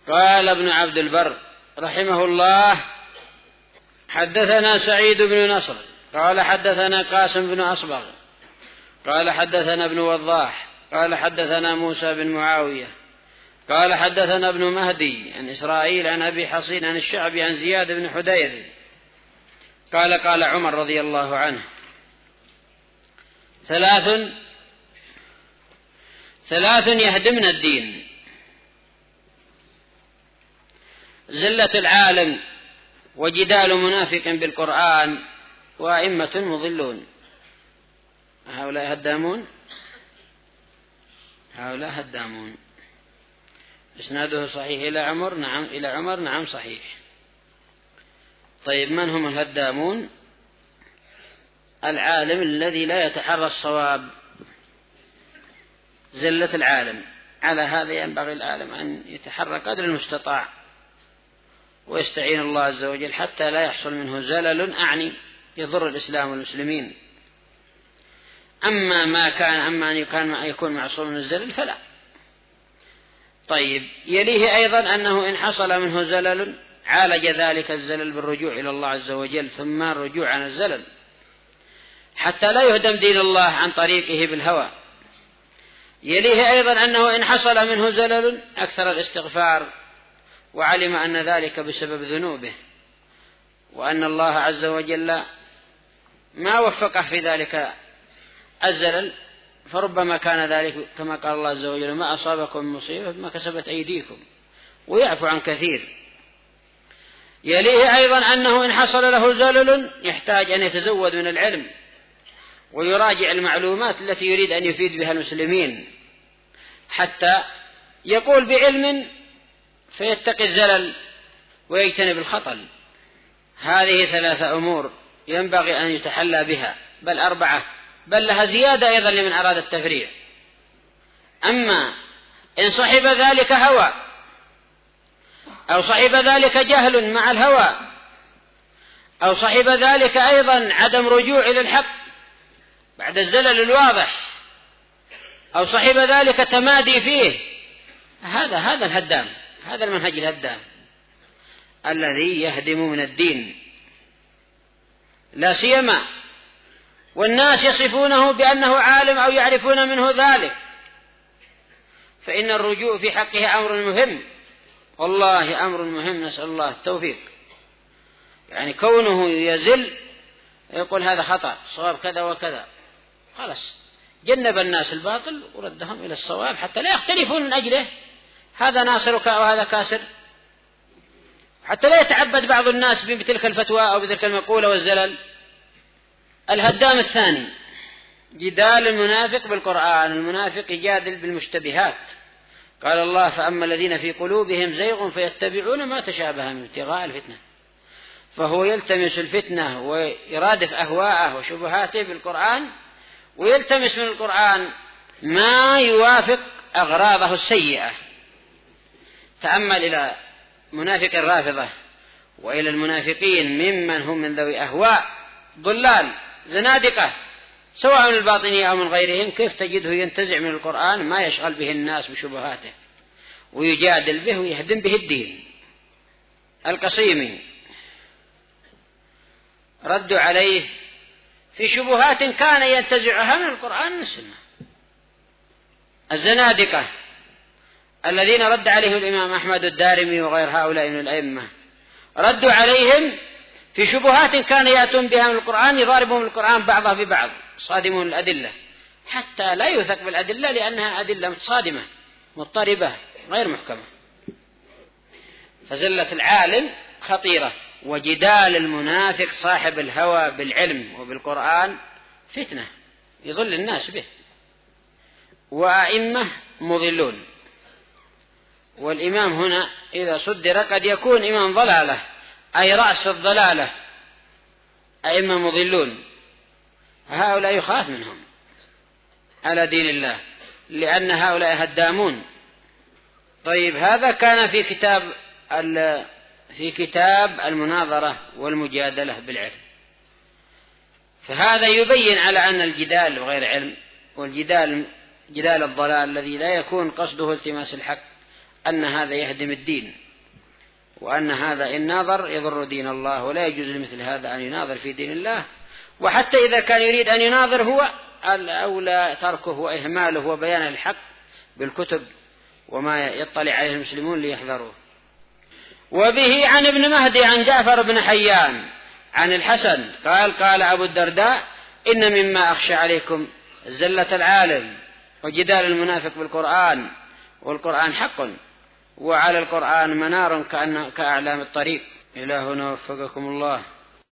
قال ابن عبد البر رحمه الله: حدثنا سعيد بن نصر قال حدثنا قاسم بن أصبغ قال حدثنا ابن وضاح قال حدثنا موسى بن معاوية قال حدثنا ابن مهدي عن إسرائيل عن أبي حصين عن الشعبي عن زياد بن حدير قال: قال عمر رضي الله عنه: ثلاث يهدمن الدين: زلة العالم، وجدال منافق بالقرآن، وأئمة مضلون. هؤلاء هدامون. إسناده صحيح إلى عمر؟ نعم. إلى عمر؟ نعم صحيح. طيب، من هم الهدامون؟ العالم الذي لا يتحرى الصواب، زلة العالم. على هذا ينبغي العالم أن يتحرى قدر المستطاع ويستعين الله عز وجل حتى لا يحصل منه زلل يضر الإسلام والمسلمين. أما أن يكون معصوم من الزلل فلا. طيب، يليه أيضا أنه إن حصل منه زلل عالج ذلك الزلل بالرجوع إلى الله عز وجل، ثم الرجوع عن الزلل حتى لا يهدم دين الله عن طريقه بالهوى. يليه أيضا أنه إن حصل منه زلل أكثر الاستغفار، وعلم أن ذلك بسبب ذنوبه، وأن الله عز وجل ما وفقه في ذلك الزلل، فربما كان ذلك كما قال الله عز وجل: ما أصابكم من مصيبة ما كسبت أيديكم، ويعفو عن كثير. يليه أيضا أنه إن حصل له زلل يحتاج أن يتزود من العلم ويراجع المعلومات التي يريد أن يفيد بها المسلمين، حتى يقول بعلم فيتقي الزلل ويجتنب الخطل. هذه 3 أمور ينبغي أن يتحلى بها، بل 4، بل لها زيادة أيضا لمن أراد التفريع. أما إن صحب ذلك هوى، أو صحب ذلك جهل مع الهوى، أو صحب ذلك أيضا عدم رجوع إلى الحق بعد الزلل الواضح، أو صحب ذلك تمادي فيه، هذا الهدام، هذا المنهج الهدام الذي يهدم من الدين لا سيما والناس يصفونه بأنه عالم أو يعرفون منه ذلك، فإن الرجوع في حقه أمر مهم، والله أمر مهم، نسأل الله التوفيق. يعني كونه يزل يقول هذا خطأ، صواب كذا وكذا، خلاص جنب الناس الباطل وردهم إلى الصواب حتى لا يختلفون من أجله، هذا ناصرك أو هذا كاسر، حتى لا يتعبد بعض الناس بتلك الفتوى أو بتلك المقولة والزلل. الهدام الثاني جدال المنافق بالقرآن. المنافق يجادل بالمشتبهات. قال الله: فأما الذين في قلوبهم زيغ فيتبعون ما تشابه من ابتغاء الفتنة. فهو يلتمس الفتنة ويرادف أهواءه وشبهاته بالقرآن، ويلتمس من القرآن ما يوافق أغراضه السيئة. تأمل إلى منافق الرافضة وإلى المنافقين ممن هم من ذوي أهواء ضلال زنادقة، سواء من الباطنية أو من غيرهم، كيف تجده ينتزع من القرآن ما يشغل به الناس بشبهاته ويجادل به ويهدم به الدين. القصيمي ردوا عليه في شبهات كان ينتزعها من القرآن والسنة. الزنادقة الذين رد عليهم الإمام أحمد الدارمي وغير هؤلاء من الأئمة، ردوا عليهم في شبهات كان يأتون بها من القرآن، يضاربهم القرآن بعضها ببعض، صادمون الأدلة حتى لا يوثق بالأدلة، لأنها أدلة متصادمة مضطربة غير محكمة. فزلة العالم خطيرة، وجدال المنافق صاحب الهوى بالعلم وبالقرآن فتنة يضل الناس به. وأئمة مضلون. والإمام هنا إذا صدر قد يكون إمام ضلالة، أي رأس الضلالة. أئمة مضلون هؤلاء يخاف منهم على دين الله، لأن هؤلاء هدامون. طيب، هذا كان في كتاب المناظرة والمجادلة بالعلم. فهذا يبين على أن الجدال بغير علم، والجدال جدال الضلال الذي لا يكون قصده التماس الحق أن هذا يهدم الدين، وأن هذا إن ناظر يضر دين الله، ولا يجوز لمثل هذا أن يناظر في دين الله. وحتى إذا كان يريد أن يناظر هو الأولى تركه وإهماله وبيان الحق بالكتب وما يطلع عليه المسلمون ليحذروه. وبه عن ابن مهدي عن جعفر بن حيان عن الحسن قال أبو الدرداء: إن مما أخشى عليكم زلة العالم وجدال المنافق بالقرآن، والقرآن حق، وعلى القرآن منار كأعلام الطريق. إلى هنا وفقكم الله.